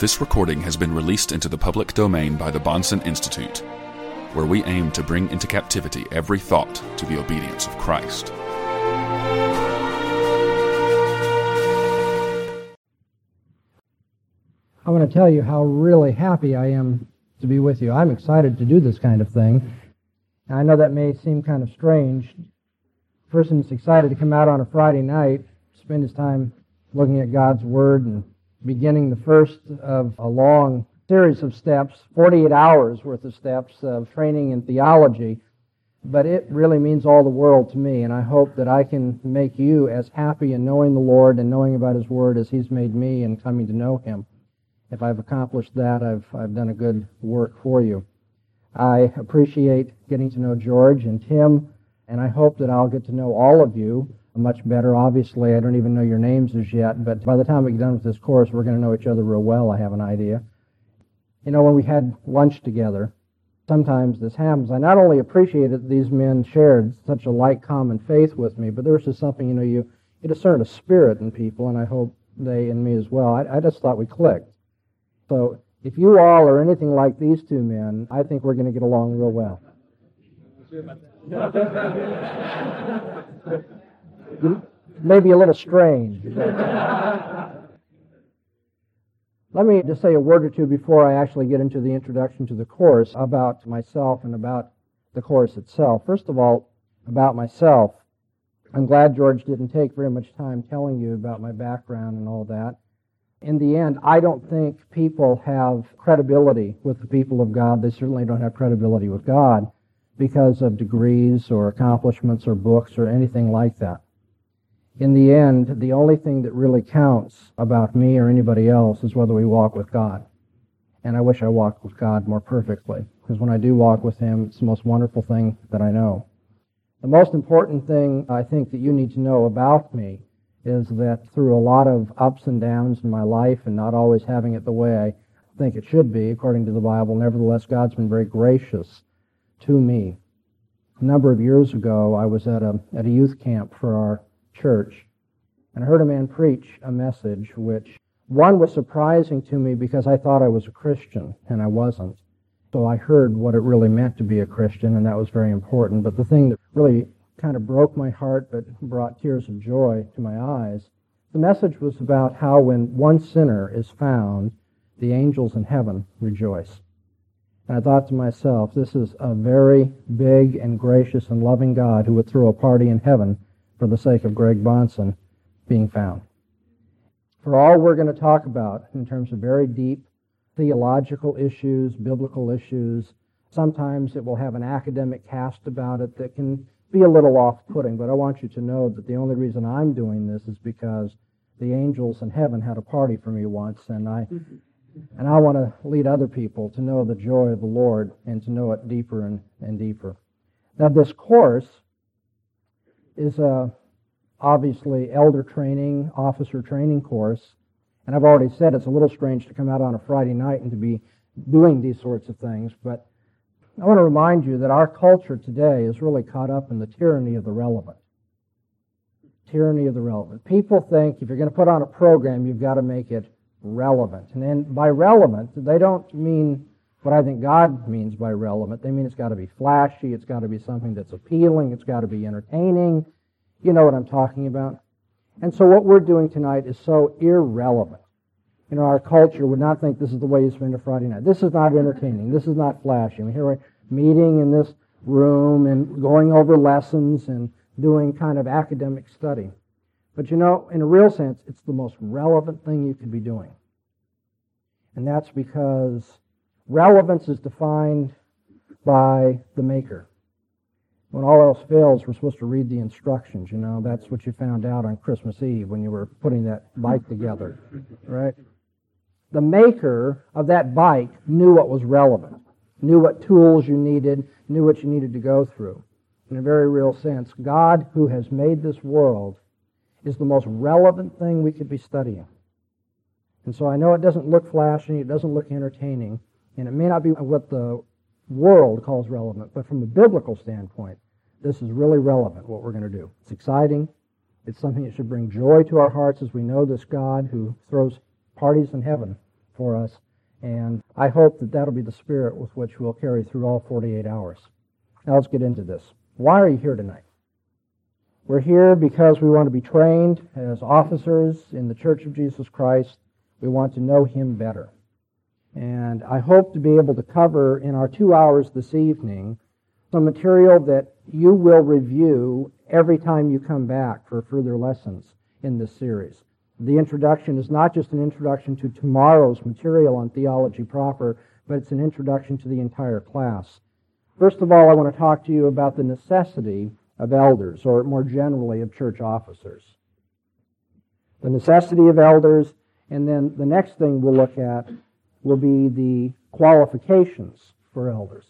This recording has been released into the public domain by the Bahnsen Institute, where we aim to bring into captivity every thought to the obedience of Christ. I want to tell you how really happy I am to be with you. I'm excited to do this kind of thing. And I know that may seem kind of strange. A person is excited to come out on a Friday night, spend his time looking at God's Word and beginning the first of a long series of steps, 48 hours worth of steps of training in theology. But it really means all the world to me, and I hope that I can make you as happy in knowing the Lord and knowing about His Word as He's made me in coming to know Him. If I've accomplished that, I've done a good work for you. I appreciate getting to know George and Tim, and I hope that I'll get to know all of you much better. Obviously, I don't even know your names as yet, but by the time we get done with this course, we're going to know each other real well, I have an idea. You know, when we had lunch together, sometimes this happens. I not only appreciated that these men shared such a like common faith with me, but there was just something, you discern a spirit in people, and I hope they in me as well. I just thought we clicked. So if you all are anything like these two men, I think we're going to get along real well. Maybe a little strange. Let me just say a word or two before I actually get into the introduction to the course about myself and about the course itself. First of all, about myself. I'm glad George didn't take very much time telling you about my background and all that. In the end, I don't think people have credibility with the people of God. They certainly don't have credibility with God because of degrees or accomplishments or books or anything like that. In the end, the only thing that really counts about me or anybody else is whether we walk with God. And I wish I walked with God more perfectly, because when I do walk with Him, it's the most wonderful thing that I know. The most important thing I think that you need to know about me is that through a lot of ups and downs in my life and not always having it the way I think it should be, according to the Bible, nevertheless, God's been very gracious to me. A number of years ago, I was at a youth camp for our church, and I heard a man preach a message which, one, was surprising to me because I thought I was a Christian, and I wasn't. So I heard what it really meant to be a Christian, and that was very important. But the thing that really kind of broke my heart but brought tears of joy to my eyes, the message was about how when one sinner is found, the angels in heaven rejoice. And I thought to myself, this is a very big and gracious and loving God who would throw a party in heaven for the sake of Greg Bahnsen being found. For all we're going to talk about in terms of very deep theological issues, biblical issues, sometimes it will have an academic cast about it that can be a little off-putting, but I want you to know that the only reason I'm doing this is because the angels in heaven had a party for me once, and I want to lead other people to know the joy of the Lord and to know it deeper and deeper. Now, this course is obviously elder training, officer training course, and I've already said it's a little strange to come out on a Friday night and to be doing these sorts of things, but I want to remind you that our culture today is really caught up in the tyranny of the relevant. Tyranny of the relevant. People think if you're going to put on a program, you've got to make it relevant. And then by relevant, they don't mean what I think God means by relevant. They mean it's got to be flashy, it's got to be something that's appealing, it's got to be entertaining. You know what I'm talking about. And so what we're doing tonight is so irrelevant. You know, our culture would not think this is the way you spend a Friday night. This is not entertaining. This is not flashy. I mean, here we're meeting in this room and going over lessons and doing kind of academic study. But you know, in a real sense, it's the most relevant thing you could be doing. And that's because relevance is defined by the Maker. When all else fails, we're supposed to read the instructions. You know, that's what you found out on Christmas Eve when you were putting that bike together, right? The maker of that bike knew what was relevant, knew what tools you needed, knew what you needed to go through. In a very real sense, God, who has made this world, is the most relevant thing we could be studying. And so I know it doesn't look flashy, it doesn't look entertaining, and it may not be what the world calls relevant, but from a biblical standpoint, this is really relevant, what we're going to do. It's exciting. It's something that should bring joy to our hearts as we know this God who throws parties in heaven for us. And I hope that that'll be the spirit with which we'll carry through all 48 hours. Now let's get into this. Why are you here tonight? We're here because we want to be trained as officers in the Church of Jesus Christ. We want to know Him better. And I hope to be able to cover in our 2 hours this evening some material that you will review every time you come back for further lessons in this series. The introduction is not just an introduction to tomorrow's material on theology proper, but it's an introduction to the entire class. First of all, I want to talk to you about the necessity of elders, or more generally of church officers. The necessity of elders, and then the next thing we'll look at will be the qualifications for elders.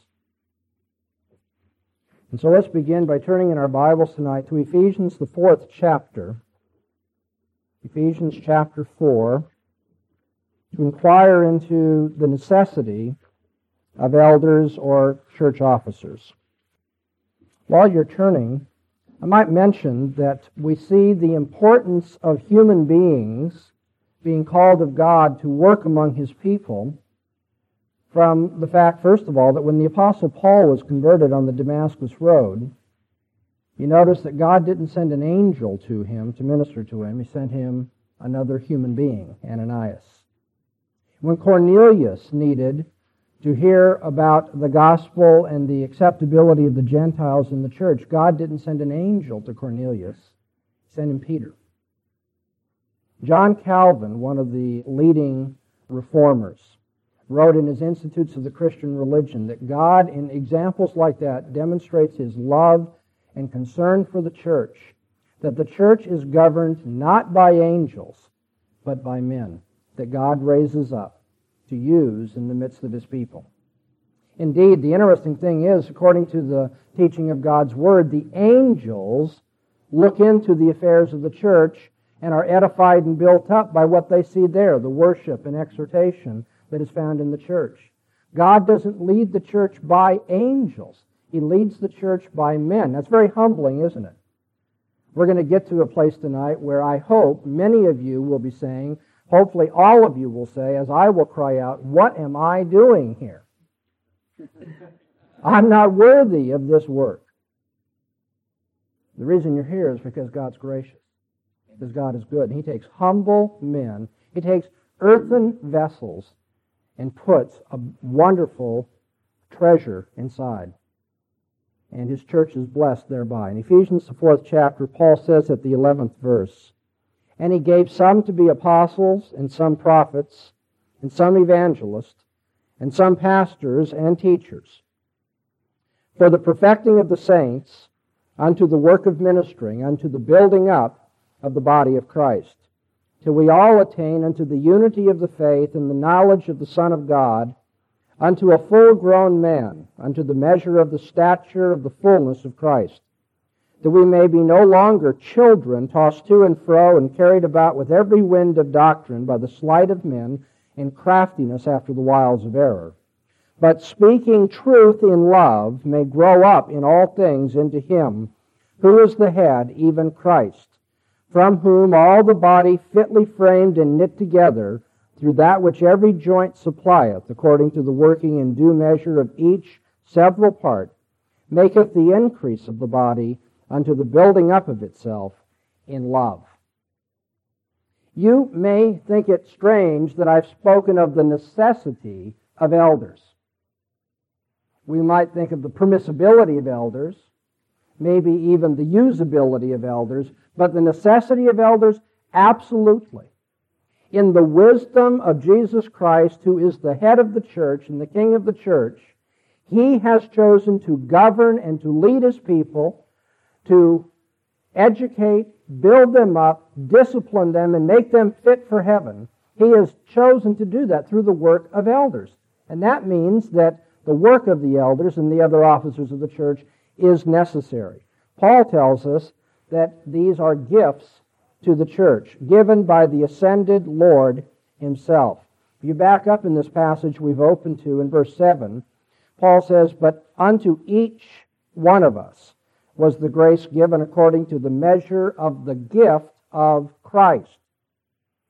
And so let's begin by turning in our Bibles tonight to Ephesians, the 4th chapter. Ephesians chapter 4, to inquire into the necessity of elders or church officers. While you're turning, I might mention that we see the importance of human beings being called of God to work among His people from the fact, first of all, that when the Apostle Paul was converted on the Damascus Road, you notice that God didn't send an angel to him to minister to him. He sent him another human being, Ananias. When Cornelius needed to hear about the gospel and the acceptability of the Gentiles in the church, God didn't send an angel to Cornelius. He sent him Peter. John Calvin, one of the leading reformers, wrote in his Institutes of the Christian Religion that God, in examples like that, demonstrates His love and concern for the church, that the church is governed not by angels, but by men, that God raises up to use in the midst of His people. Indeed, the interesting thing is, according to the teaching of God's Word, the angels look into the affairs of the church and are edified and built up by what they see there, the worship and exhortation that is found in the church. God doesn't lead the church by angels. He leads the church by men. That's very humbling, isn't it? We're going to get to a place tonight where I hope many of you will be saying, hopefully all of you will say, as I will cry out, "What am I doing here? I'm not worthy of this work." The reason you're here is because God's gracious, because God is good. And He takes humble men, He takes earthen vessels, and puts a wonderful treasure inside. And His church is blessed thereby. In Ephesians, the 4th chapter, Paul says at the 11th verse, "And He gave some to be apostles, and some prophets, and some evangelists, and some pastors and teachers, for the perfecting of the saints, unto the work of ministering, unto the building up of the body of Christ, till we all attain unto the unity of the faith and the knowledge of the Son of God, unto a full-grown man, unto the measure of the stature of the fullness of Christ, that we may be no longer children, tossed to and fro and carried about with every wind of doctrine by the sleight of men and craftiness after the wiles of error, but speaking truth in love may grow up in all things into Him who is the head, even Christ, from whom all the body fitly framed and knit together through that which every joint supplieth, according to the working in due measure of each several part, maketh the increase of the body unto the building up of itself in love." You may think it strange that I've spoken of the necessity of elders. We might think of the permissibility of elders, maybe even the usability of elders, but the necessity of elders, absolutely. In the wisdom of Jesus Christ, who is the head of the church and the king of the church, He has chosen to govern and to lead His people, to educate, build them up, discipline them, and make them fit for heaven. He has chosen to do that through the work of elders. And that means that the work of the elders and the other officers of the church is necessary. Paul tells us that these are gifts to the church, given by the ascended Lord Himself. If you back up in this passage we've opened to in verse 7, Paul says, "But unto each one of us was the grace given according to the measure of the gift of Christ."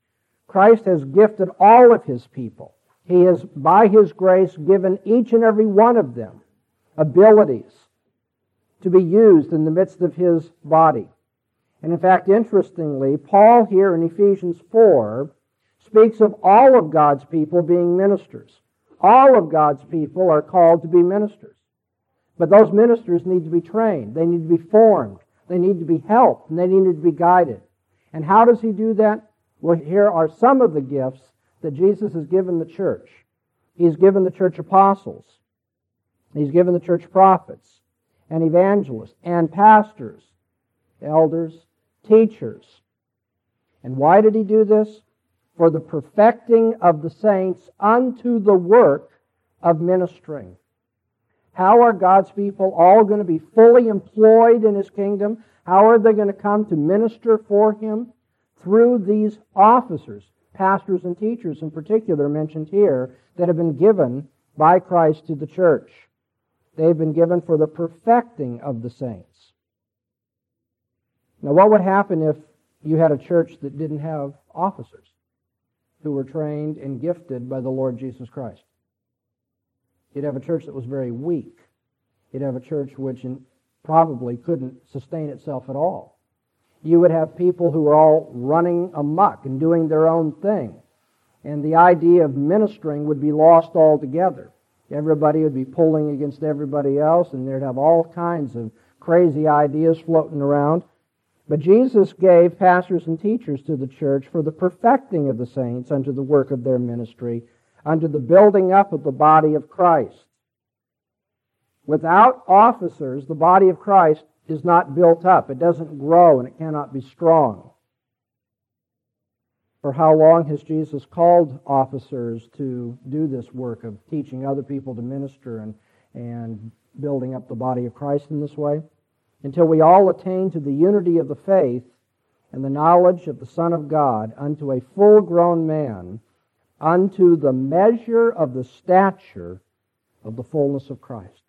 Christ has gifted all of His people. He has, by His grace, given each and every one of them abilities to be used in the midst of His body. And in fact, interestingly, Paul here in Ephesians 4 speaks of all of God's people being ministers. All of God's people are called to be ministers. But those ministers need to be trained. They need to be formed. They need to be helped. And they need to be guided. And how does He do that? Well, here are some of the gifts that Jesus has given the church. He's given the church apostles. He's given the church prophets and evangelists and pastors, elders, teachers. And why did He do this? For the perfecting of the saints unto the work of ministering. How are God's people all going to be fully employed in His kingdom? How are they going to come to minister for Him? Through these officers, pastors and teachers in particular mentioned here, that have been given by Christ to the church. They've been given for the perfecting of the saints. Now, what would happen if you had a church that didn't have officers who were trained and gifted by the Lord Jesus Christ? You'd have a church that was very weak. You'd have a church which probably couldn't sustain itself at all. You would have people who were all running amok and doing their own thing. And the idea of ministering would be lost altogether. Everybody would be pulling against everybody else, and they'd have all kinds of crazy ideas floating around. But Jesus gave pastors and teachers to the church for the perfecting of the saints unto the work of their ministry, unto the building up of the body of Christ. Without officers, the body of Christ is not built up. It doesn't grow, and it cannot be strong. For how long has Jesus called officers to do this work of teaching other people to minister and building up the body of Christ in this way? Until we all attain to the unity of the faith and the knowledge of the Son of God, unto a full-grown man, unto the measure of the stature of the fullness of Christ.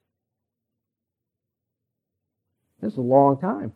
This is a long time.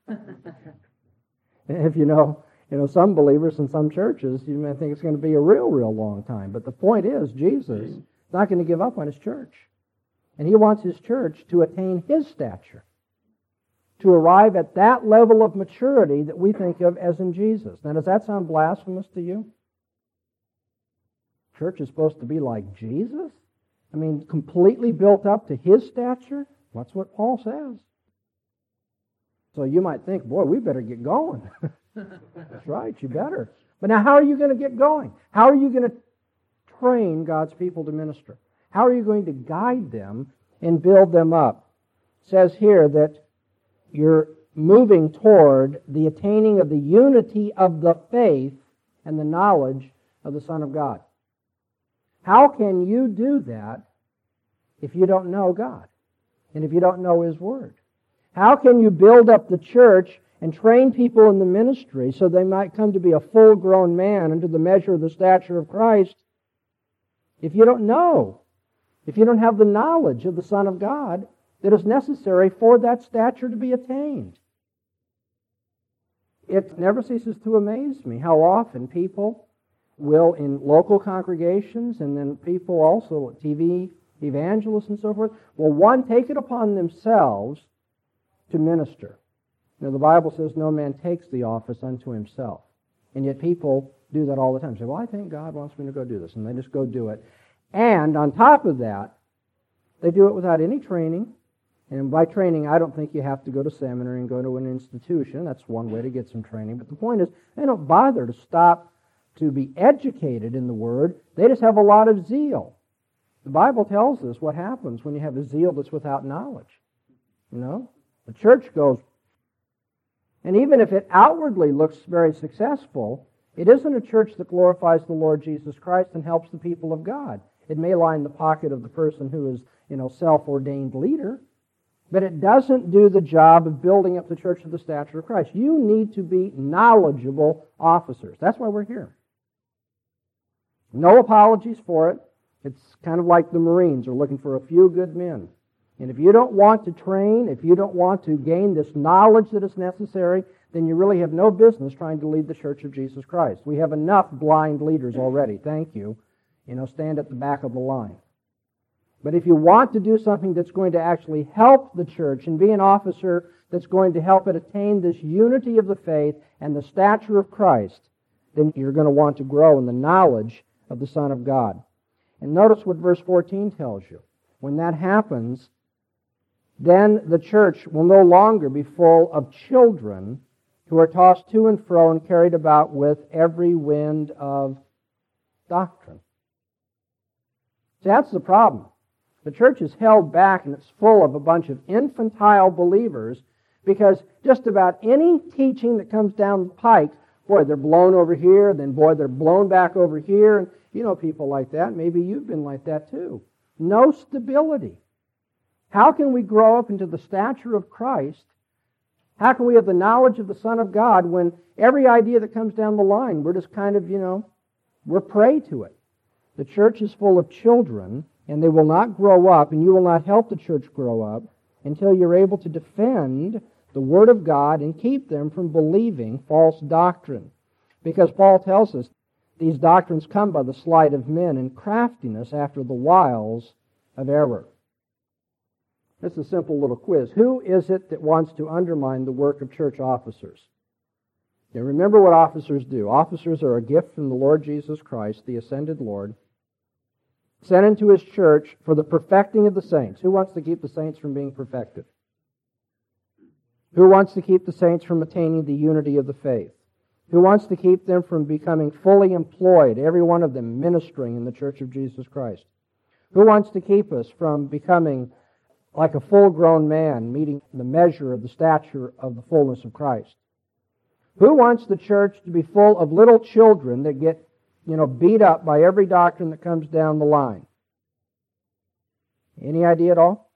If you know some believers in some churches, you may think it's going to be a real long time. But the point is, Jesus is not going to give up on His church. And He wants His church to attain His stature, to arrive at that level of maturity that we think of as in Jesus. Now, does that sound blasphemous to you? Church is supposed to be like Jesus? I mean, completely built up to His stature? That's what Paul says. So you might think, boy, we better get going. That's right, you better. But now how are you going to get going? How are you going to train God's people to minister? How are you going to guide them and build them up? It says here that you're moving toward the attaining of the unity of the faith and the knowledge of the Son of God. How can you do that if you don't know God and if you don't know His Word? How can you build up the church and train people in the ministry so they might come to be a full-grown man unto the measure of the stature of Christ if you don't know, if you don't have the knowledge of the Son of God that is necessary for that stature to be attained? It never ceases to amaze me how often people will, in local congregations, and then people also, TV evangelists and so forth, will take it upon themselves to minister. Now, the Bible says no man takes the office unto himself. And yet people do that all the time. Say, well, I think God wants me to go do this. And they just go do it. And on top of that, they do it without any training. And by training, I don't think you have to go to seminary and go to an institution. That's one way to get some training. But the point is, they don't bother to stop to be educated in the Word. They just have a lot of zeal. The Bible tells us what happens when you have a zeal that's without knowledge. You know? The church goes, and even if it outwardly looks very successful, it isn't a church that glorifies the Lord Jesus Christ and helps the people of God. It may line the pocket of the person who is, self-ordained leader, but it doesn't do the job of building up the church to the stature of Christ. You need to be knowledgeable officers. That's why we're here. No apologies for it. It's kind of like the Marines are looking for a few good men. And if you don't want to train, if you don't want to gain this knowledge that is necessary, then you really have no business trying to lead the Church of Jesus Christ. We have enough blind leaders already. Thank you. Stand at the back of the line. But if you want to do something that's going to actually help the church and be an officer that's going to help it attain this unity of the faith and the stature of Christ, then you're going to want to grow in the knowledge of the Son of God. And notice what verse 14 tells you. When that happens, then the church will no longer be full of children who are tossed to and fro and carried about with every wind of doctrine. See, that's the problem. The church is held back and it's full of a bunch of infantile believers because just about any teaching that comes down the pike, boy, they're blown over here, then boy, they're blown back over here. And you know people like that. Maybe you've been like that too. No stability. How can we grow up into the stature of Christ? How can we have the knowledge of the Son of God when every idea that comes down the line, we're just kind of, we're prey to it? The church is full of children, and they will not grow up, and you will not help the church grow up until you're able to defend the Word of God and keep them from believing false doctrine. Because Paul tells us these doctrines come by the sleight of men and craftiness after the wiles of error. This is a simple little quiz. Who is it that wants to undermine the work of church officers? Now remember what officers do. Officers are a gift from the Lord Jesus Christ, the ascended Lord, sent into His church for the perfecting of the saints. Who wants to keep the saints from being perfected? Who wants to keep the saints from attaining the unity of the faith? Who wants to keep them from becoming fully employed, every one of them ministering in the church of Jesus Christ? Who wants to keep us from becoming like a full-grown man, meeting the measure of the stature of the fullness of Christ? Who wants the church to be full of little children that get, beat up by every doctrine that comes down the line? Any idea at all?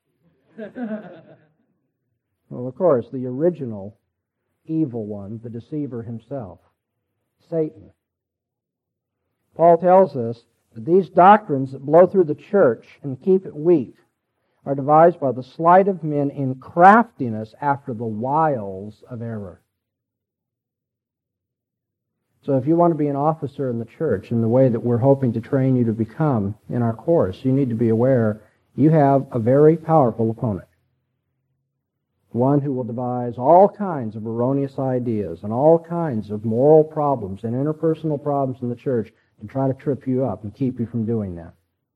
Well, of course, the original evil one, the deceiver himself, Satan. Paul tells us that these doctrines that blow through the church and keep it weak are devised by the sleight of men in craftiness after the wiles of error. So if you want to be an officer in the church in the way that we're hoping to train you to become in our course, you need to be aware you have a very powerful opponent. One who will devise all kinds of erroneous ideas and all kinds of moral problems and interpersonal problems in the church to try to trip you up and keep you from doing that.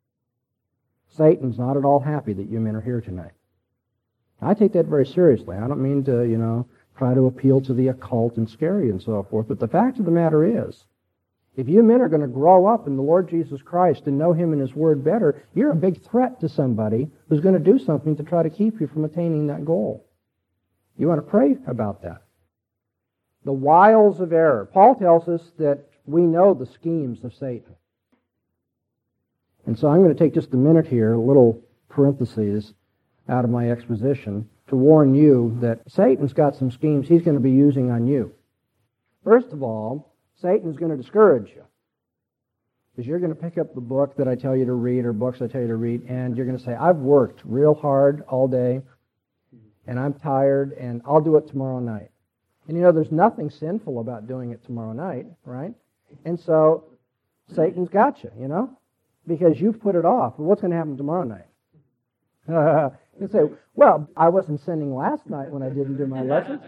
Satan's not at all happy that you men are here tonight. I take that very seriously. I don't mean to, try to appeal to the occult and scary and so forth, but the fact of the matter is, if you men are going to grow up in the Lord Jesus Christ and know Him and His Word better, you're a big threat to somebody who's going to do something to try to keep you from attaining that goal. You want to pray about that. The wiles of error. Paul tells us that we know the schemes of Satan. And so I'm going to take just a minute here, a little parentheses out of my exposition, to warn you that Satan's got some schemes he's going to be using on you. First of all, Satan's going to discourage you. Because you're going to pick up the book that I tell you to read or books I tell you to read, and you're going to say, I've worked real hard all day, and I'm tired, and I'll do it tomorrow night. And there's nothing sinful about doing it tomorrow night, right? And so Satan's got you, because you've put it off. Well, what's going to happen tomorrow night? You say, well, I wasn't sinning last night when I didn't do my lessons.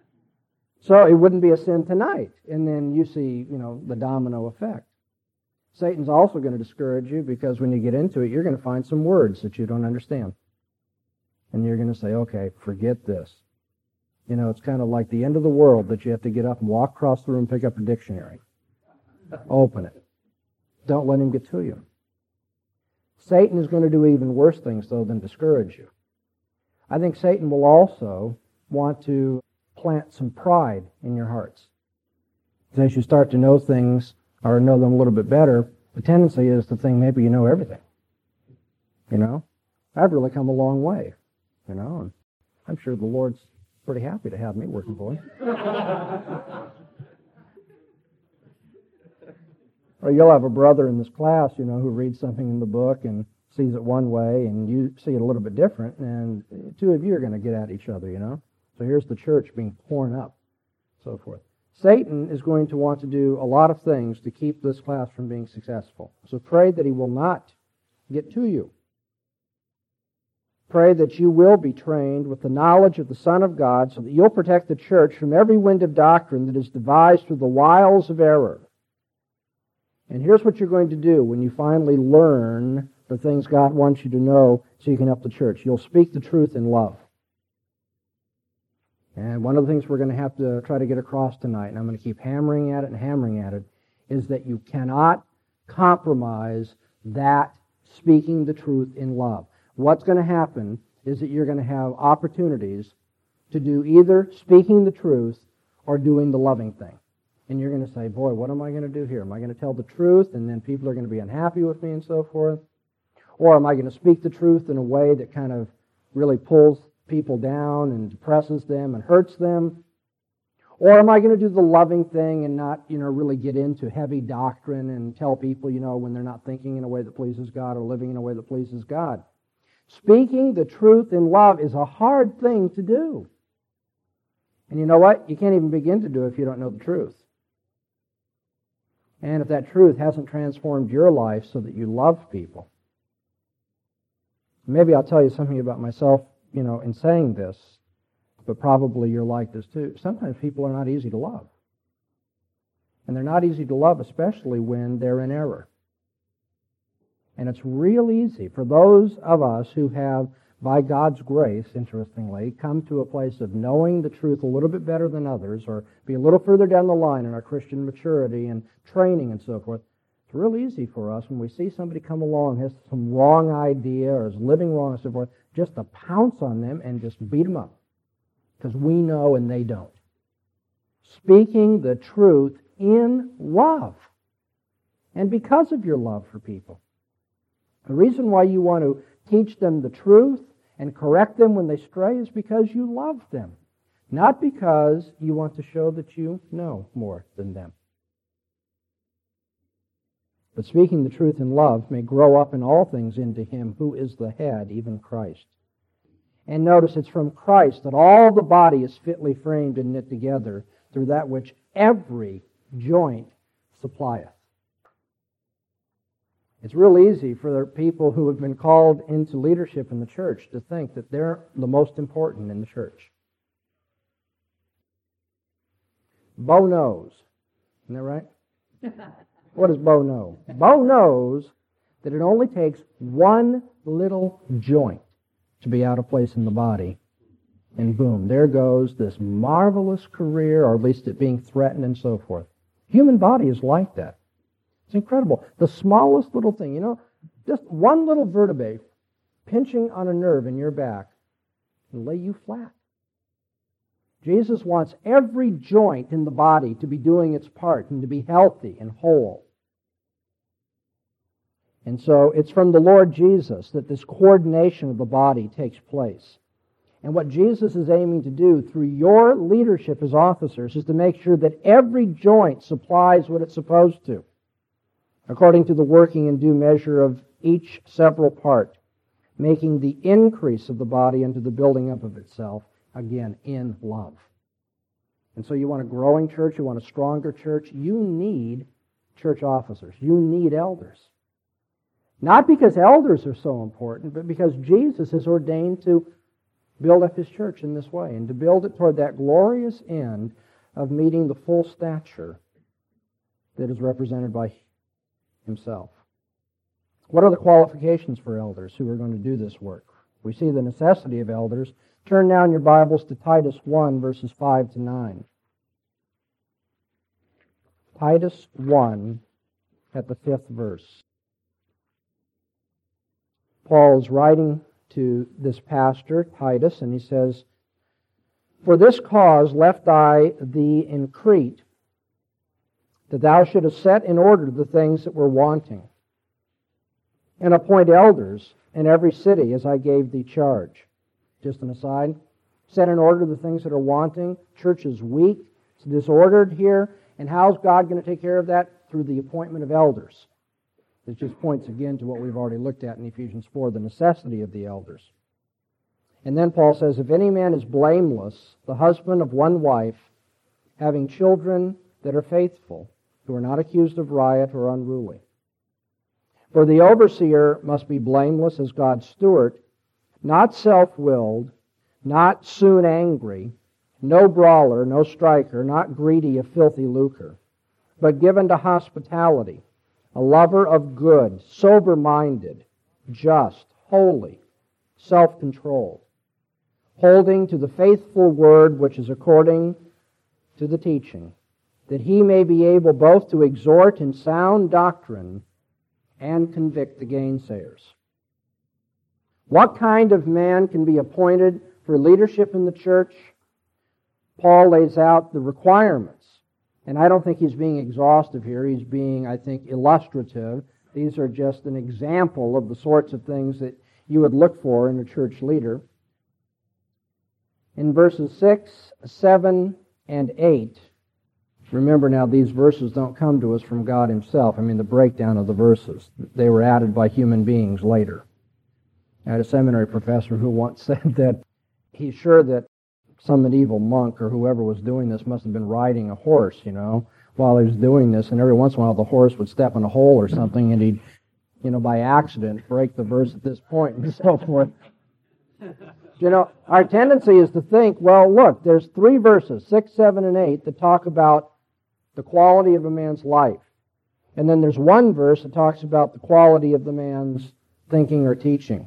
So it wouldn't be a sin tonight. And then you see, the domino effect. Satan's also going to discourage you because when you get into it, you're going to find some words that you don't understand. And you're going to say, okay, forget this. It's kind of like the end of the world that you have to get up and walk across the room, pick up a dictionary. Open it. Don't let him get to you. Satan is going to do even worse things, though, than discourage you. I think Satan will also want to plant some pride in your hearts. As you start to know things or know them a little bit better, the tendency is to think maybe you know everything. I've really come a long way, and I'm sure the Lord's pretty happy to have me working for Him. Or you'll have a brother in this class, who reads something in the book, and sees it one way and you see it a little bit different, and two of you are going to get at each other, So here's the church being torn up, so forth. Satan is going to want to do a lot of things to keep this class from being successful. So pray that he will not get to you. Pray that you will be trained with the knowledge of the Son of God so that you'll protect the church from every wind of doctrine that is devised through the wiles of error. And here's what you're going to do when you finally learn the things God wants you to know so you can help the church. You'll speak the truth in love. And one of the things we're going to have to try to get across tonight, and I'm going to keep hammering at it, is that you cannot compromise that speaking the truth in love. What's going to happen is that you're going to have opportunities to do either speaking the truth or doing the loving thing. And you're going to say, boy, what am I going to do here? Am I going to tell the truth and then people are going to be unhappy with me and so forth? Or am I going to speak the truth in a way that kind of really pulls people down and depresses them and hurts them? Or am I going to do the loving thing and not, really get into heavy doctrine and tell people, when they're not thinking in a way that pleases God or living in a way that pleases God? Speaking the truth in love is a hard thing to do. And you know what? You can't even begin to do it if you don't know the truth. And if that truth hasn't transformed your life so that you love people. Maybe I'll tell you something about myself, in saying this, but probably you're like this too. Sometimes people are not easy to love. And they're not easy to love, especially when they're in error. And it's real easy for those of us who have, by God's grace, interestingly, come to a place of knowing the truth a little bit better than others, or be a little further down the line in our Christian maturity and training and so forth. It's real easy for us when we see somebody come along and has some wrong idea or is living wrong and so forth, just to pounce on them and just beat them up. Because we know and they don't. Speaking the truth in love. And because of your love for people. The reason why you want to teach them the truth and correct them when they stray is because you love them. Not because you want to show that you know more than them. But speaking the truth in love may grow up in all things into Him who is the head, even Christ. And notice it's from Christ that all the body is fitly framed and knit together through that which every joint supplieth. It's real easy for the people who have been called into leadership in the church to think that they're the most important in the church. Bo knows. Isn't that right? What does Bo know? Bo knows that it only takes one little joint to be out of place in the body. And boom, there goes this marvelous career, or at least it being threatened and so forth. Human body is like that. It's incredible. The smallest little thing, just one little vertebrae pinching on a nerve in your back will lay you flat. Jesus wants every joint in the body to be doing its part and to be healthy and whole. And so it's from the Lord Jesus that this coordination of the body takes place. And what Jesus is aiming to do through your leadership as officers is to make sure that every joint supplies what it's supposed to, according to the working and due measure of each several part, making the increase of the body into the building up of itself, again, in love. And so you want a growing church, you want a stronger church, you need church officers. You need elders. Not because elders are so important, but because Jesus is ordained to build up His church in this way and to build it toward that glorious end of meeting the full stature that is represented by Himself. What are the qualifications for elders who are going to do this work? We see the necessity of elders. Turn now in your Bibles to Titus 1, verses 5 to 9. Titus 1, at the 5th verse. Paul is writing to this pastor, Titus, and he says, "For this cause left I thee in Crete, that thou shouldest set in order the things that were wanting, and appoint elders in every city as I gave thee charge." Just an aside, set in order the things that are wanting. Church is weak, it's disordered here, and how's God going to take care of that? Through the appointment of elders. It just points again to what we've already looked at in Ephesians 4, the necessity of the elders. And then Paul says, if any man is blameless, the husband of one wife, having children that are faithful, who are not accused of riot or unruly. For the overseer must be blameless as God's steward, not self-willed, not soon angry, no brawler, no striker, not greedy of filthy lucre, but given to hospitality, a lover of good, sober-minded, just, holy, self-controlled, holding to the faithful word which is according to the teaching, that he may be able both to exhort in sound doctrine and convict the gainsayers. What kind of man can be appointed for leadership in the church? Paul lays out the requirements. And I don't think he's being exhaustive here. He's being, I think, illustrative. These are just an example of the sorts of things that you would look for in a church leader. In verses 6, 7, and 8, remember now, these verses don't come to us from God himself. I mean, the breakdown of the verses. They were added by human beings later. I had a seminary professor who once said that he's sure that some medieval monk or whoever was doing this must have been riding a horse, while he was doing this, and every once in a while the horse would step in a hole or something, and he'd, by accident break the verse at this point and so forth. Our tendency is to think, well, look, there's 3 verses, 6, 7, and 8, that talk about the quality of a man's life. And then there's 1 verse that talks about the quality of the man's thinking or teaching.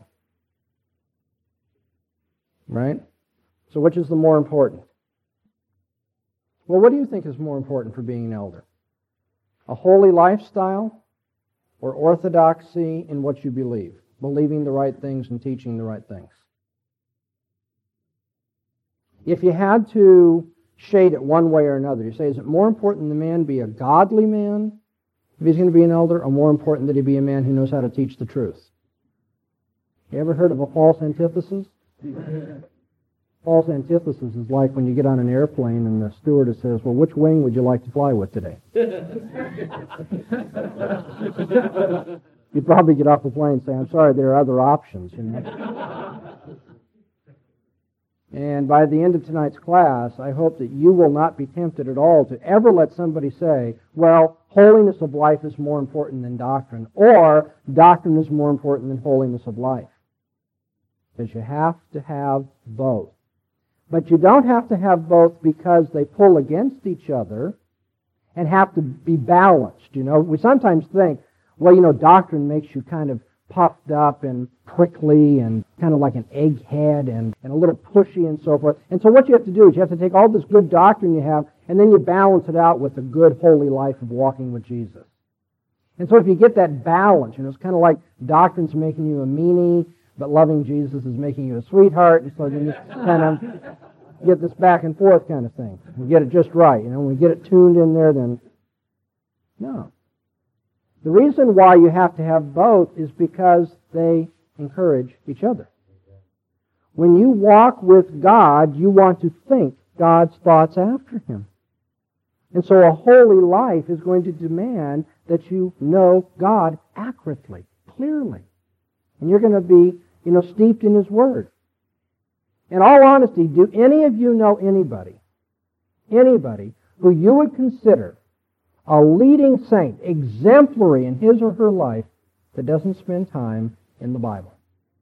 Right? So which is the more important? Well, what do you think is more important for being an elder? A holy lifestyle or orthodoxy in what you believe? Believing the right things and teaching the right things. If you had to shade it one way or another, you say, is it more important the man be a godly man if he's going to be an elder, or more important that he be a man who knows how to teach the truth? You ever heard of a false antithesis? False antithesis is like when you get on an airplane and the stewardess says, well, which wing would you like to fly with today? You'd probably get off the plane and say, I'm sorry, there are other options. And by the end of tonight's class, I hope that you will not be tempted at all to ever let somebody say, well, holiness of life is more important than doctrine, or doctrine is more important than holiness of life. Because you have to have both. But you don't have to have both because they pull against each other and have to be balanced. We sometimes think, well, doctrine makes you kind of puffed up and prickly and kind of like an egghead and a little pushy and so forth. And so what you have to do is you have to take all this good doctrine you have and then you balance it out with a good holy life of walking with Jesus. And so if you get that balance, it's kind of like doctrine's making you a meanie, but loving Jesus is making you a sweetheart. So you just kind of get this back and forth kind of thing. We get it just right. When we get it tuned in there, then no. The reason why you have to have both is because they encourage each other. When you walk with God, you want to think God's thoughts after Him. And so a holy life is going to demand that you know God accurately, clearly. And you're going to be, steeped in His Word. In all honesty, do any of you know anybody who you would consider a leading saint, exemplary in his or her life, that doesn't spend time in the Bible?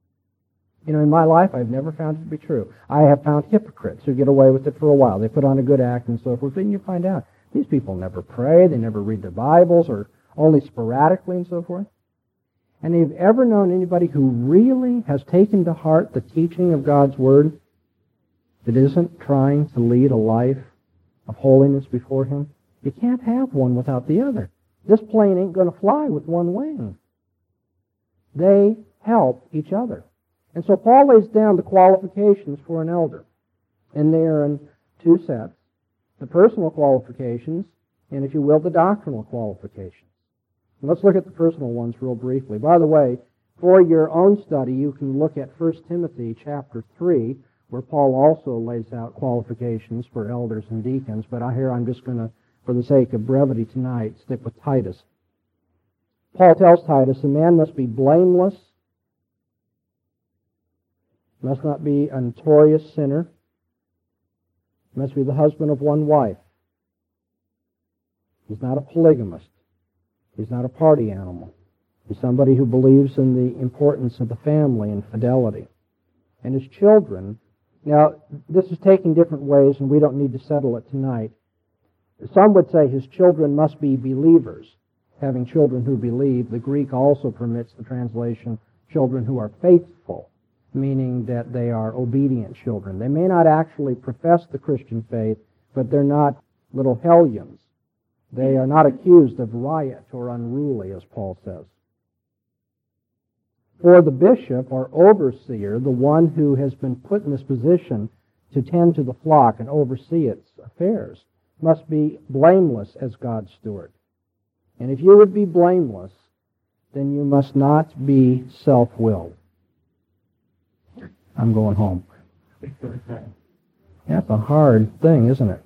In my life, I've never found it to be true. I have found hypocrites who get away with it for a while. They put on a good act and so forth. Then you find out these people never pray, they never read their Bibles, or only sporadically and so forth. And have you ever known anybody who really has taken to heart the teaching of God's Word that isn't trying to lead a life of holiness before Him? You can't have one without the other. This plane ain't going to fly with one wing. They help each other. And so Paul lays down the qualifications for an elder. And they are in 2 sets. The personal qualifications, and if you will, the doctrinal qualifications. And let's look at the personal ones real briefly. By the way, for your own study, you can look at 1 Timothy chapter 3, where Paul also lays out qualifications for elders and deacons. But I'm just going to, for the sake of brevity tonight, stick with Titus. Paul tells Titus, a man must be blameless, must not be a notorious sinner, must be the husband of one wife. He's not a polygamist. He's not a party animal. He's somebody who believes in the importance of the family and fidelity. And his children, now this is taking different ways and we don't need to settle it tonight. Some would say his children must be believers, having children who believe. The Greek also permits the translation, children who are faithful, meaning that they are obedient children. They may not actually profess the Christian faith, but they're not little hellions. They are not accused of riot or unruly, as Paul says. For the bishop or overseer, the one who has been put in this position to tend to the flock and oversee its affairs, must be blameless as God's steward. And if you would be blameless, then you must not be self-willed. I'm going home. That's a hard thing, isn't it?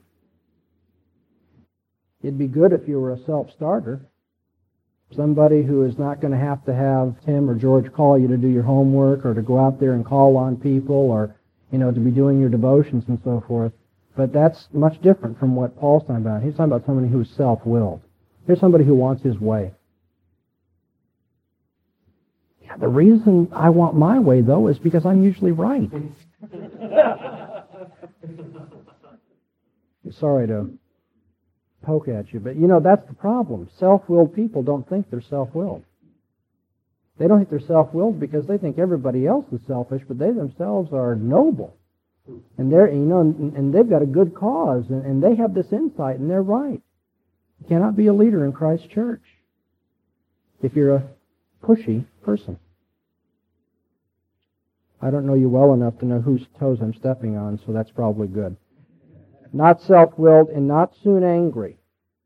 It'd be good if you were a self-starter. Somebody who is not going to have Tim or George call you to do your homework or to go out there and call on people or, to be doing your devotions and so forth. But that's much different from what Paul's talking about. He's talking about somebody who's self-willed. Here's somebody who wants his way. Yeah, the reason I want my way, though, is because I'm usually right. Sorry to poke at you, but that's the problem. Self-willed people don't think they're self-willed. They don't think they're self-willed because they think everybody else is selfish, but they themselves are noble. And they're, and they've got a good cause, and they have this insight, and they're right. You cannot be a leader in Christ's church if you're a pushy person. I don't know you well enough to know whose toes I'm stepping on, so that's probably good. Not self-willed and not soon angry.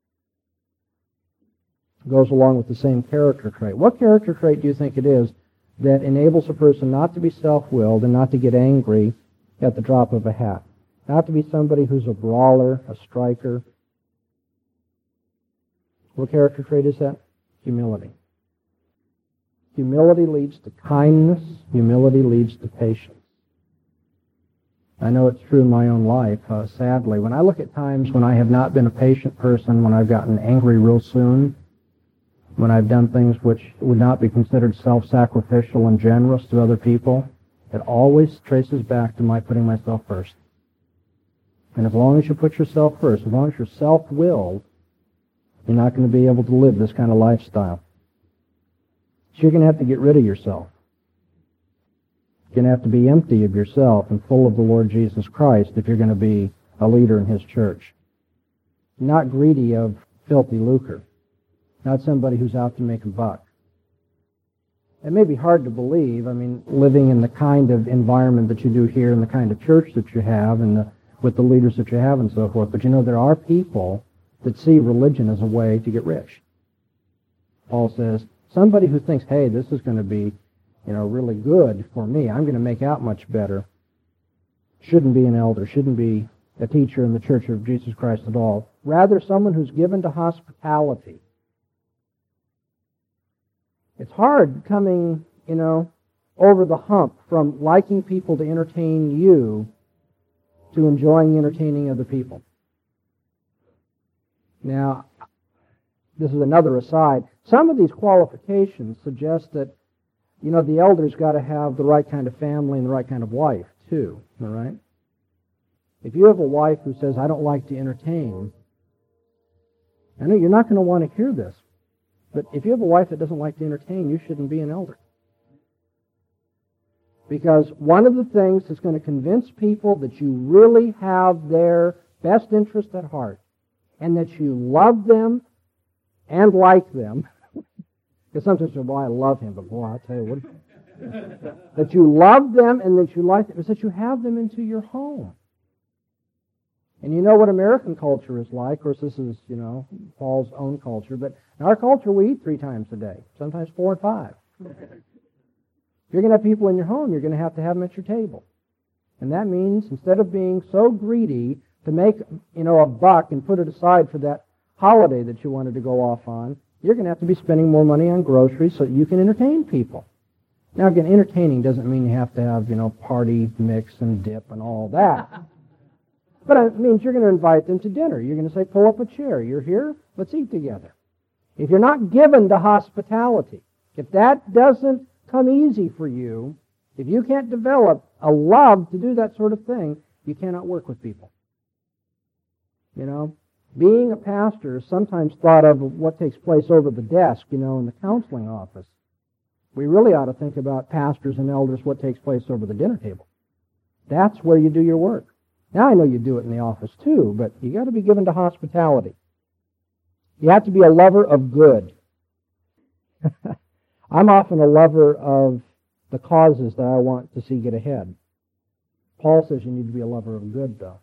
Goes along with the same character trait. What character trait do you think it is that enables a person not to be self-willed and not to get angry at the drop of a hat? Not to be somebody who's a brawler, a striker. What character trait is that? Humility. Humility leads to kindness. Humility leads to patience. I know it's true in my own life, sadly. When I look at times when I have not been a patient person, when I've gotten angry real soon, when I've done things which would not be considered self-sacrificial and generous to other people, it always traces back to my putting myself first. And as long as you put yourself first, as long as you're self-willed, you're not going to be able to live this kind of lifestyle. So you're going to have to get rid of yourself. You're going to have to be empty of yourself and full of the Lord Jesus Christ if you're going to be a leader in His church. Not greedy of filthy lucre. Not somebody who's out to make a buck. It may be hard to believe, living in the kind of environment that you do here and the kind of church that you have and with the leaders that you have and so forth, but there are people that see religion as a way to get rich. Paul says, somebody who thinks, hey, this is going to be really good for me, I'm going to make out much better, shouldn't be an elder, shouldn't be a teacher in the Church of Jesus Christ at all. Rather, someone who's given to hospitality. It's hard coming, over the hump from liking people to entertain you to enjoying entertaining other people. Now, this is another aside. Some of these qualifications suggest that, the elder's got to have the right kind of family and the right kind of wife, too. All right? If you have a wife who says, I don't like to entertain, I know you're not going to want to hear this, but if you have a wife that doesn't like to entertain, you shouldn't be an elder. Because one of the things that's going to convince people that you really have their best interest at heart and that you love them and like them, because sometimes you say, well, I love him, but boy, I'll tell you what, that you love them and that you like them, is that you have them into your home. And you know what American culture is like. Of course, this is, Paul's own culture. But in our culture, we eat 3 times a day, sometimes 4 and 5. If you're going to have people in your home, you're going to have them at your table. And that means instead of being so greedy to make, a buck and put it aside for that holiday that you wanted to go off on, You're going to have to be spending more money on groceries so that you can entertain people. Now, again, entertaining doesn't mean you have to have, party mix and dip and all that. But it means you're going to invite them to dinner. You're going to say, pull up a chair. You're here, let's eat together. If you're not given to hospitality, if that doesn't come easy for you, if you can't develop a love to do that sort of thing, you cannot work with people. Being a pastor is sometimes thought of what takes place over the desk, in the counseling office. We really ought to think about pastors and elders, what takes place over the dinner table. That's where you do your work. Now, I know you do it in the office too, but you got to be given to hospitality. You have to be a lover of good. I'm often a lover of the causes that I want to see get ahead. Paul says you need to be a lover of good, though.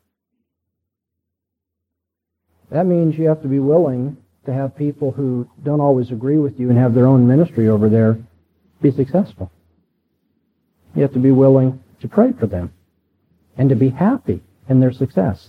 That means you have to be willing to have people who don't always agree with you and have their own ministry over there be successful. You have to be willing to pray for them and to be happy in their success.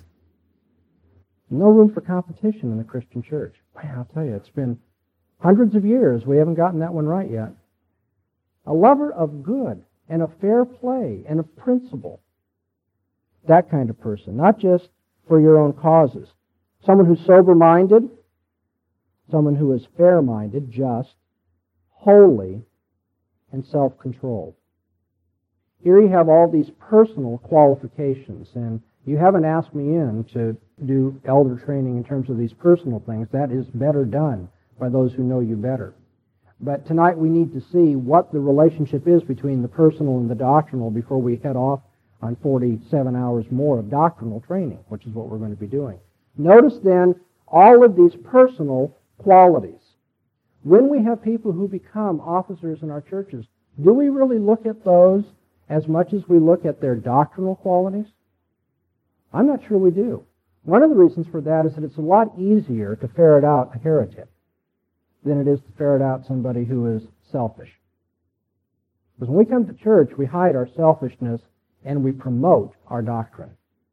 No room for competition in the Christian church. Man, I'll tell you, it's been hundreds of years. We haven't gotten that one right yet. A lover of good and of fair play and of principle. That kind of person, not just for your own causes. Someone who's sober-minded, someone who is fair-minded, just, holy, and self-controlled. Here you have all these personal qualifications, and you haven't asked me in to do elder training in terms of these personal things. That is better done by those who know you better. But tonight we need to see what the relationship is between the personal and the doctrinal before we head off on 47 hours more of doctrinal training, which is what we're going to be doing. Notice then all of these personal qualities. When we have people who become officers in our churches, do we really look at those as much as we look at their doctrinal qualities? I'm not sure we do. One of the reasons for that is that it's a lot easier to ferret out a heretic than it is to ferret out somebody who is selfish. Because when we come to church, we hide our selfishness and we promote our doctrine.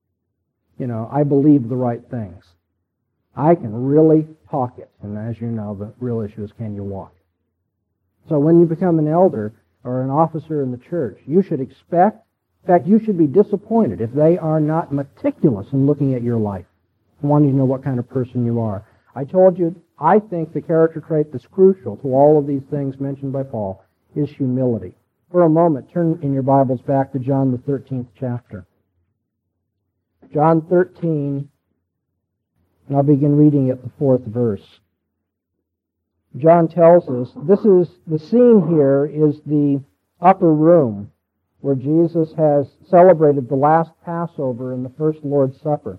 I believe the right things. I can really talk it. And as you know, the real issue is, can you walk it? So when you become an elder or an officer in the church, you should expect, in fact, you should be disappointed if they are not meticulous in looking at your life, wanting to know what kind of person you are. I told you, I think the character trait that's crucial to all of these things mentioned by Paul is humility. For a moment, turn in your Bibles back to John the 13th chapter. John 13, and I'll begin reading at the 4th verse. John tells us, this is, the scene here is the upper room where Jesus has celebrated the last Passover and the first Lord's Supper.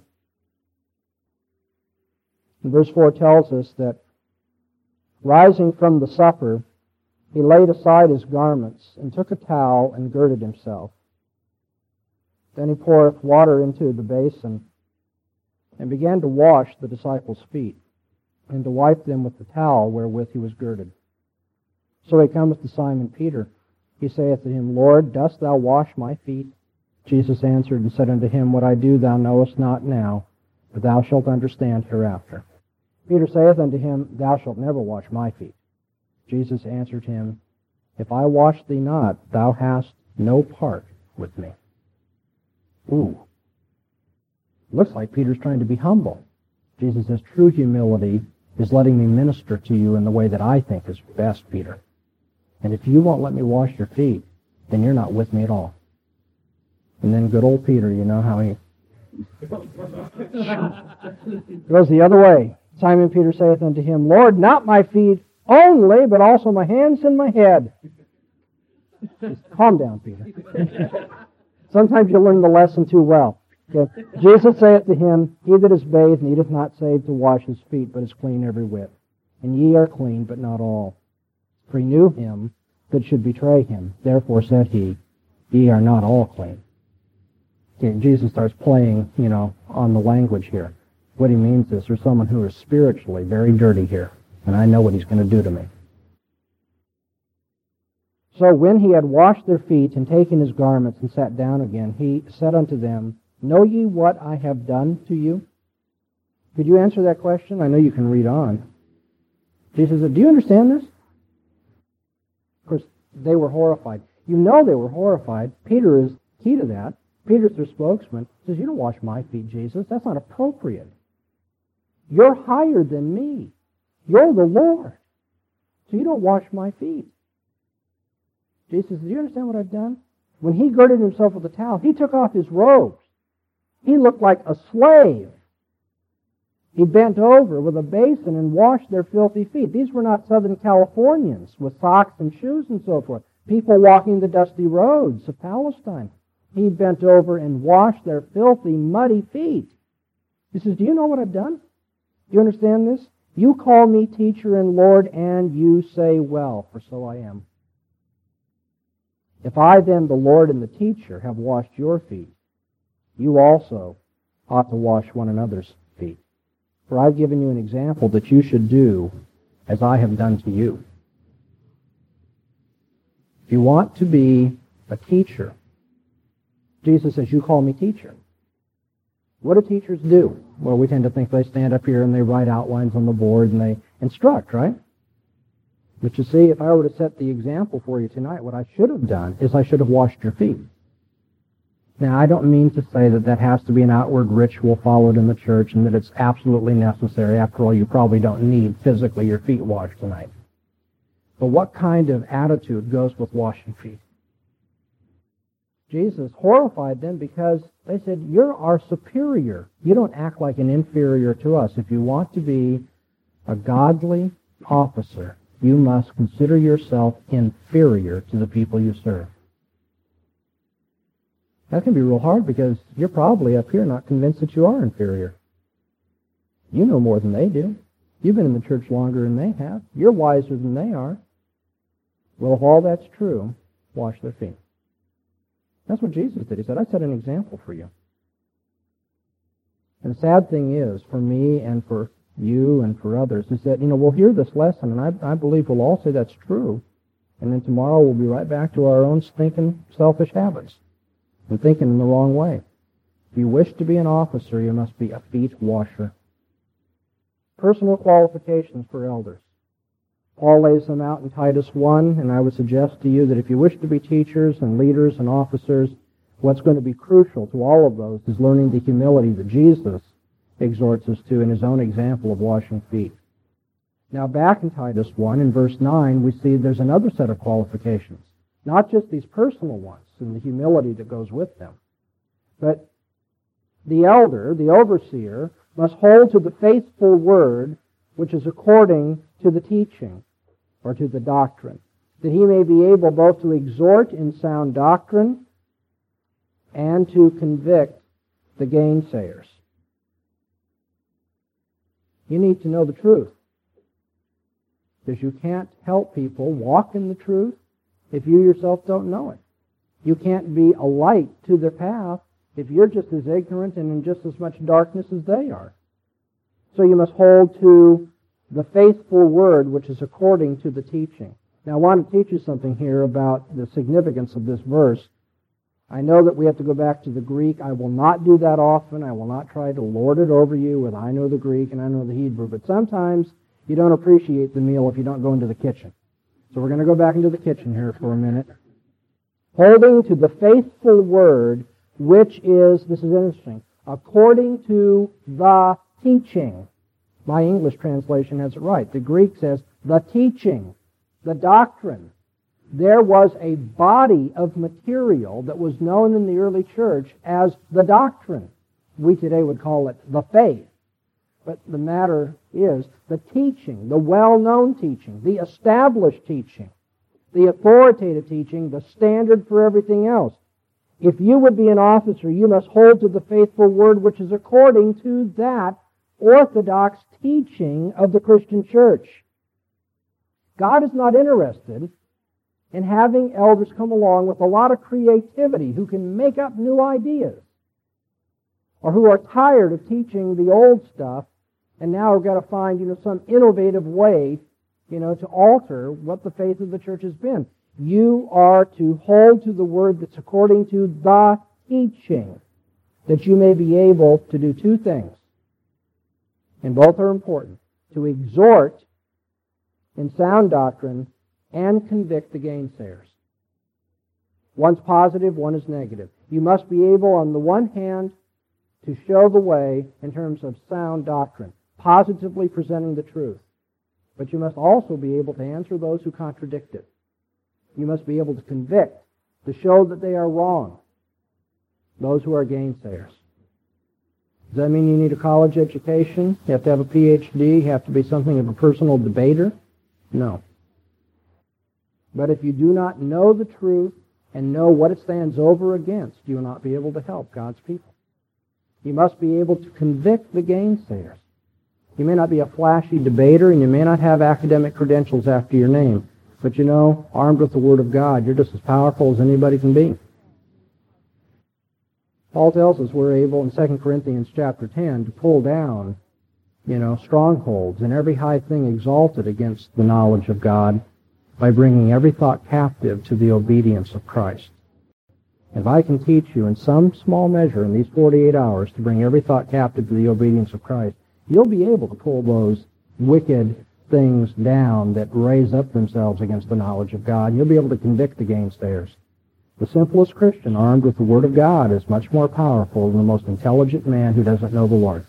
And verse 4 tells us that, rising from the supper, he laid aside his garments and took a towel and girded himself. Then he poureth water into the basin and began to wash the disciples' feet and to wipe them with the towel wherewith he was girded. So he cometh to Simon Peter. He saith to him, Lord, dost thou wash my feet? Jesus answered and said unto him, What I do thou knowest not now, but thou shalt understand hereafter. Peter saith unto him, Thou shalt never wash my feet. Jesus answered him, If I wash thee not, thou hast no part with me. Ooh. Looks like Peter's trying to be humble. Jesus says, true humility is letting me minister to you in the way that I think is best, Peter. And if you won't let me wash your feet, then you're not with me at all. And then good old Peter, you know how he goes the other way. Simon Peter saith unto him, Lord, not my feet only, but also my hands and my head. Calm down, Peter. Sometimes you learn the lesson too well. Okay. Jesus saith to him, He that is bathed needeth not save to wash his feet, but is clean every whit. And ye are clean, but not all. For he knew him that should betray him. Therefore said he, Ye are not all clean. Okay, Jesus starts playing, on the language here. What he means is there's someone who is spiritually very dirty here, and I know what he's going to do to me. So when he had washed their feet and taken his garments and sat down again, he said unto them, Know ye what I have done to you? Could you answer that question? I know you can read on. Jesus said, do you understand this? Of course, they were horrified. You know they were horrified. Peter is key to that. Peter's their spokesman. He says, you don't wash my feet, Jesus. That's not appropriate. You're higher than me. You're the Lord. So you don't wash my feet. Jesus says, do you understand what I've done? When he girded himself with a towel, he took off his robes. He looked like a slave. He bent over with a basin and washed their filthy feet. These were not Southern Californians with socks and shoes and so forth. People walking the dusty roads of Palestine. He bent over and washed their filthy, muddy feet. He says, do you know what I've done? Do you understand this? You call me teacher and Lord, and you say, well, for so I am. If I then, the Lord and the teacher, have washed your feet, you also ought to wash one another's feet. For I've given you an example that you should do as I have done to you. If you want to be a teacher, Jesus says, you call me teacher. What do teachers do? Well, we tend to think they stand up here and they write outlines on the board and they instruct, right? But you see, if I were to set the example for you tonight, what I should have done is I should have washed your feet. Now, I don't mean to say that that has to be an outward ritual followed in the church and that it's absolutely necessary. After all, you probably don't need physically your feet washed tonight. But what kind of attitude goes with washing feet? Jesus horrified them because they said, you're our superior. You don't act like an inferior to us. If you want to be a godly officer, you must consider yourself inferior to the people you serve. That can be real hard because you're probably up here not convinced that you are inferior. You know more than they do. You've been in the church longer than they have. You're wiser than they are. Well, if all that's true, wash their feet. That's what Jesus did. He said, I set an example for you. And the sad thing is, for me and for you and for others, is that, we'll hear this lesson, and I believe we'll all say that's true. And then tomorrow we'll be right back to our own stinking, selfish habits and thinking in the wrong way. If you wish to be an officer, you must be a feet washer. Personal qualifications for elders. Paul lays them out in Titus 1, and I would suggest to you that if you wish to be teachers and leaders and officers, what's going to be crucial to all of those is learning the humility that Jesus exhorts us to in his own example of washing feet. Now back in Titus 1, in verse 9, we see there's another set of qualifications. Not just these personal ones and the humility that goes with them, but the elder, the overseer, must hold to the faithful word which is according to the teaching or to the doctrine, that he may be able both to exhort in sound doctrine and to convict the gainsayers. You need to know the truth, because you can't help people walk in the truth if you yourself don't know it. You can't be a light to their path if you're just as ignorant and in just as much darkness as they are. So you must hold to the faithful word which is according to the teaching. Now I want to teach you something here about the significance of this verse. I know that we have to go back to the Greek. I will not do that often. I will not try to lord it over you with I know the Greek and I know the Hebrew. But sometimes you don't appreciate the meal if you don't go into the kitchen. So we're going to go back into the kitchen here for a minute. Holding to the faithful word, which is, this is interesting, according to the teaching. My English translation has it right. The Greek says the teaching, the doctrine. There was a body of material that was known in the early church as the doctrine. We today would call it the faith. But the matter is the teaching, the well-known teaching, the established teaching, the authoritative teaching, the standard for everything else. If you would be an officer, you must hold to the faithful word which is according to that orthodox teaching of the Christian church. God is not interested in having elders come along with a lot of creativity who can make up new ideas, or who are tired of teaching the old stuff and now have got to find some innovative way to alter what the faith of the church has been. You are to hold to the word that's according to the teaching, that you may be able to do two things. And both are important. To exhort in sound doctrine and convict the gainsayers. One's positive, one is negative. You must be able, on the one hand, to show the way in terms of sound doctrine, positively presenting the truth. But you must also be able to answer those who contradict it. You must be able to convict, to show that they are wrong, those who are gainsayers. Does that mean you need a college education? You have to have a PhD? You have to be something of a personal debater? No. But if you do not know the truth and know what it stands over against, you will not be able to help God's people. You must be able to convict the gainsayers. You may not be a flashy debater, and you may not have academic credentials after your name, but you know, armed with the Word of God, you're just as powerful as anybody can be. Paul tells us we're able in 2 Corinthians chapter 10 to pull down, strongholds and every high thing exalted against the knowledge of God by bringing every thought captive to the obedience of Christ. If I can teach you in some small measure in these 48 hours to bring every thought captive to the obedience of Christ, you'll be able to pull those wicked things down that raise up themselves against the knowledge of God. You'll be able to convict the gainsayers. The simplest Christian armed with the Word of God is much more powerful than the most intelligent man who doesn't know the Lord.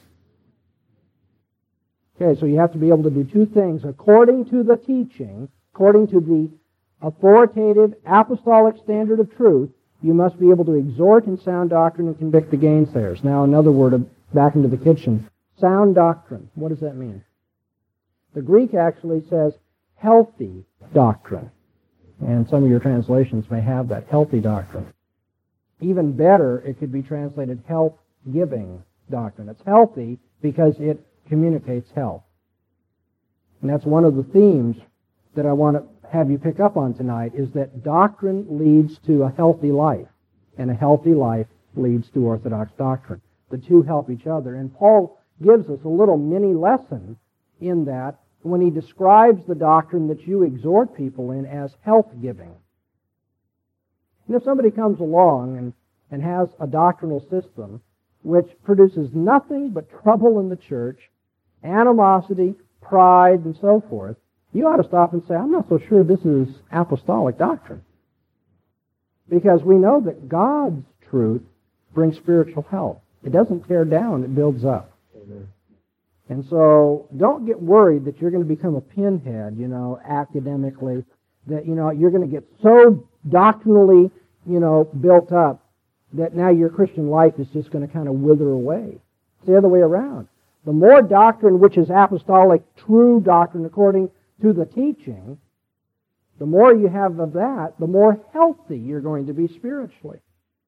Okay, so you have to be able to do two things according to the teaching, according to the authoritative apostolic standard of truth. You must be able to exhort in sound doctrine and convict the gainsayers. Now another word back into the kitchen. Sound doctrine. What does that mean? The Greek actually says healthy doctrine. And some of your translations may have that, healthy doctrine. Even better, it could be translated health-giving doctrine. It's healthy because it communicates health. And that's one of the themes that I want to have you pick up on tonight, is that doctrine leads to a healthy life, and a healthy life leads to orthodox doctrine. The two help each other. And Paul gives us a little mini lesson in that when he describes the doctrine that you exhort people in as health-giving. And if somebody comes along and has a doctrinal system which produces nothing but trouble in the church, animosity, pride, and so forth, you ought to stop and say, I'm not so sure this is apostolic doctrine. Because we know that God's truth brings spiritual health. It doesn't tear down, it builds up. Amen. And so don't get worried that you're going to become a pinhead, academically, that, you're going to get so doctrinally, built up that now your Christian life is just going to kind of wither away. It's the other way around. The more doctrine which is apostolic, true doctrine according to the teaching, the more you have of that, the more healthy you're going to be spiritually.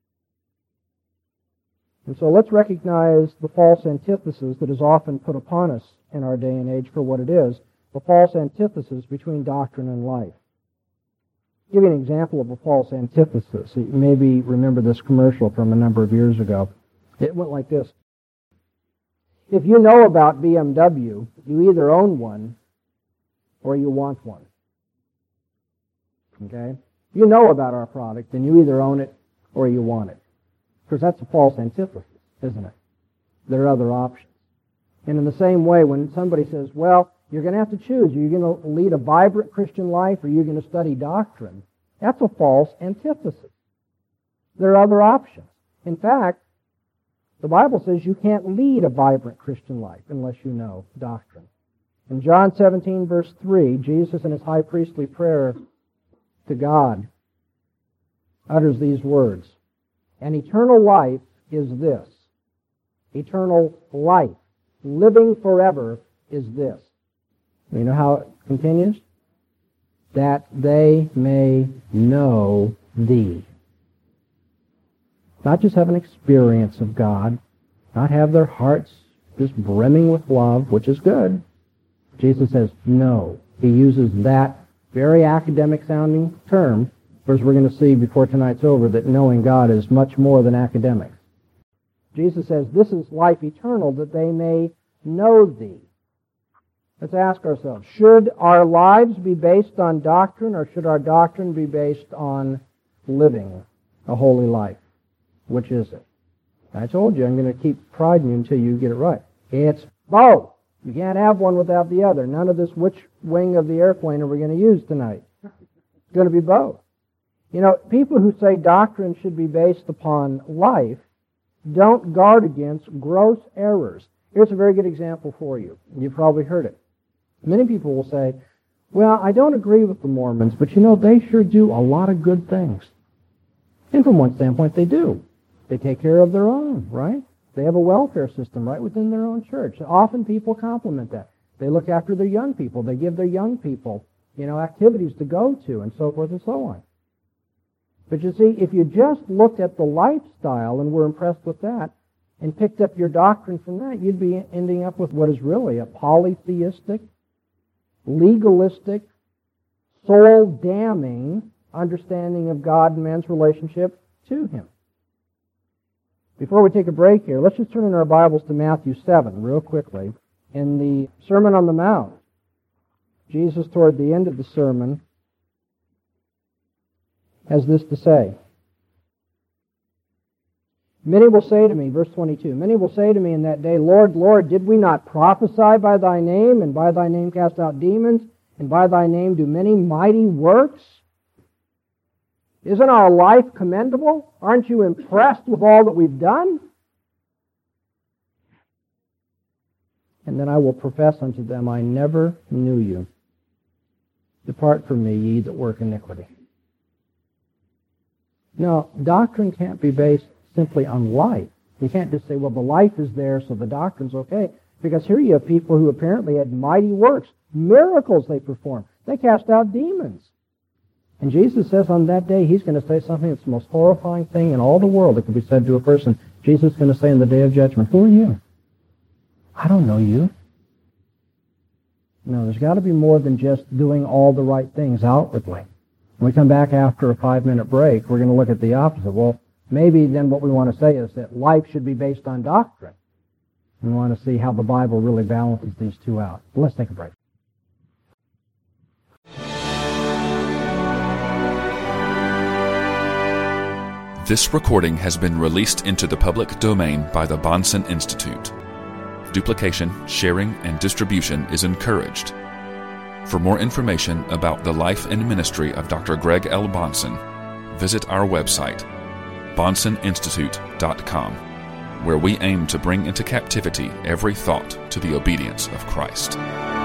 And so let's recognize the false antithesis that is often put upon us in our day and age for what it is, the false antithesis between doctrine and life. I'll give you an example of a false antithesis. You maybe remember this commercial from a number of years ago. It went like this. If you know about BMW, you either own one or you want one. Okay? If you know about our product, then you either own it or you want it. Because that's a false antithesis, isn't it? There are other options. And in the same way, when somebody says, well, you're going to have to choose. Are you going to lead a vibrant Christian life or are you going to study doctrine? That's a false antithesis. There are other options. In fact, the Bible says you can't lead a vibrant Christian life unless you know doctrine. In John 17, verse 3, Jesus in his high priestly prayer to God utters these words. And eternal life is this. Eternal life, living forever, is this. You know how it continues? That they may know thee. Not just have an experience of God, not have their hearts just brimming with love, which is good. Jesus says, no. He uses that very academic-sounding term. First, we're going to see before tonight's over that knowing God is much more than academics. Jesus says, this is life eternal, that they may know thee. Let's ask ourselves, should our lives be based on doctrine, or should our doctrine be based on living a holy life? Which is it? I told you I'm going to keep priding you until you get it right. It's both. You can't have one without the other. None of this which wing of the airplane are we going to use tonight. It's going to be both. You know, people who say doctrine should be based upon life don't guard against gross errors. Here's a very good example for you. You've probably heard it. Many people will say, well, I don't agree with the Mormons, but you know, they sure do a lot of good things. And from one standpoint, they do. They take care of their own, right? They have a welfare system right within their own church. Often people compliment that. They look after their young people. They give their young people, activities to go to and so forth and so on. But you see, if you just looked at the lifestyle and were impressed with that and picked up your doctrine from that, you'd be ending up with what is really a polytheistic, legalistic, soul-damning understanding of God and man's relationship to Him. Before we take a break here, let's just turn in our Bibles to Matthew 7 real quickly. In the Sermon on the Mount, Jesus, toward the end of the sermon, has this to say. Many will say to me, verse 22, many will say to me in that day, Lord, Lord, did we not prophesy by Thy name, and by Thy name cast out demons, and by Thy name do many mighty works? Isn't our life commendable? Aren't you impressed with all that we've done? And then I will profess unto them, I never knew you. Depart from me, ye that work iniquity. No, doctrine can't be based simply on life. You can't just say, well, the life is there, so the doctrine's okay. Because here you have people who apparently had mighty works, miracles they performed. They cast out demons. And Jesus says on that day, He's going to say something that's the most horrifying thing in all the world that could be said to a person. Jesus is going to say in the day of judgment, who are you? I don't know you. No, there's got to be more than just doing all the right things outwardly. When we come back after a 5-minute break, we're going to look at the opposite. Well, maybe then what we want to say is that life should be based on doctrine. We want to see how the Bible really balances these two out. Let's take a break. This recording has been released into the public domain by the Bahnsen Institute. Duplication, sharing, and distribution is encouraged. For more information about the life and ministry of Dr. Greg L. Bahnsen, visit our website, BahnsenInstitute.com, where we aim to bring into captivity every thought to the obedience of Christ.